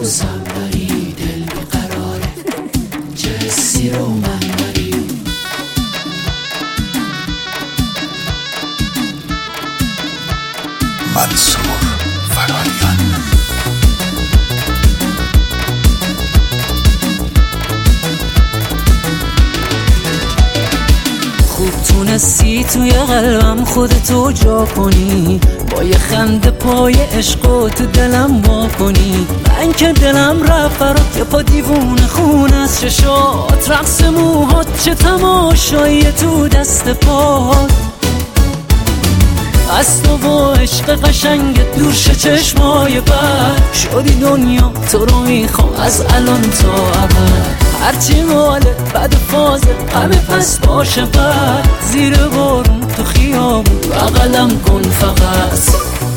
دوستم داری، دل بیقراره، چه حسی رو من داری. منصور فراریان. خوب تونستی توی قلبم خودتو جا کنی، با یه خنده پای عشقو تو دلم وا کنی. من که دلم رفت برات یه پا دیوونه خون از چشات، رقص موهات چه تماشایی تو دست پات. از تو و عشق قشنگت دور شه چشمای بد، شدی دنیا تو رو میخوام از الان تا ابد. هرچی ماله بد فازه همه پس باشه بد، زیر بارون تو خیابون بغلم کن فقط.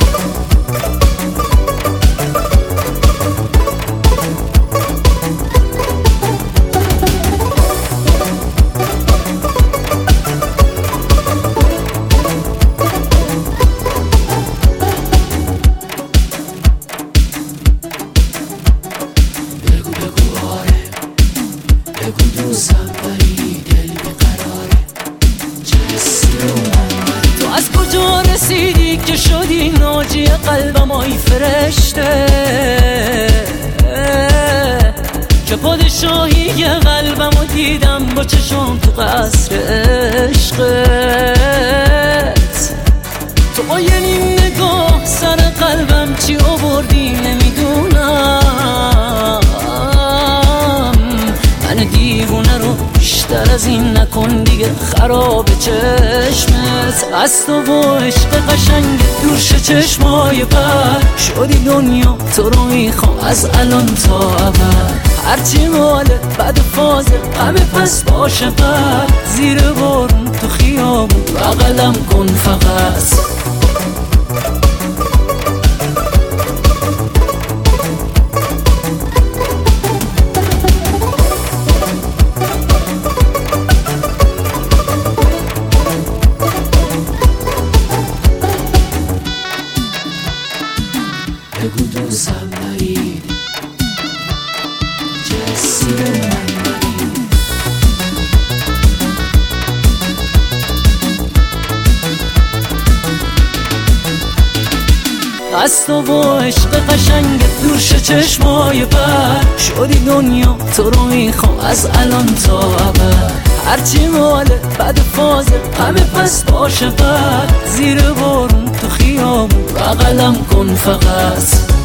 بگو دوستم داری، دل بیقراره، چه حسی رو من داری. تو از کجا رسیدی که شدی ناجی قلبم آی فرشته، که پادشاهی قلبم رو دیدم با چشم تو قصر عشقت. تو با یه نیم نگاه سر قلبم چی آوردی نمیدونم. من دیوونه رو بیشتر از این نکن دیگه، خراب چشمت. از تو و عشق قشنگ دور شه چشمای بد، شدی دنیا تو رو میخوام از الان تا ابد. هرچی ماله بد فازه همه پس باشه بد، زیر بارون تو خیابون بغلم کن فقط. بگو دوستم داری، چه حسی رو من داری. از تو و عشق قشنگت دور شه چشمای بد، شدی دنیا تو رو میخوام از الان تا ابد. هرچی ماله بد فازه همه پس باشه بد، زیر بارون تو خیابون بغلم کن فقط.